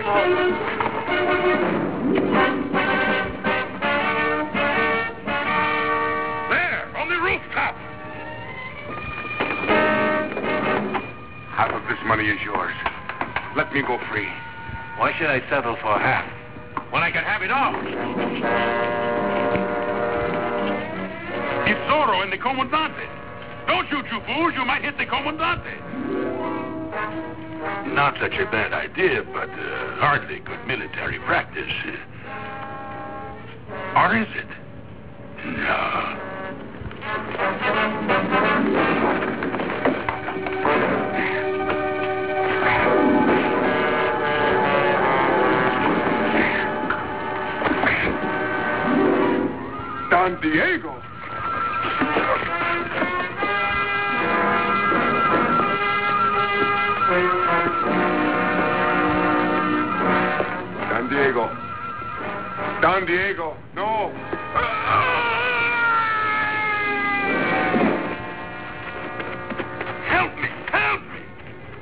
There, on the rooftop. Half of this money is yours. Let me go free. Why should I settle for half when I can have it all? It's Zorro and the Comandante. Don't shoot, you fools. You might hit the Comandante. Not such a bad idea, but hardly good military practice. Or is it? No. Don Diego. Don Diego. Don Diego. No.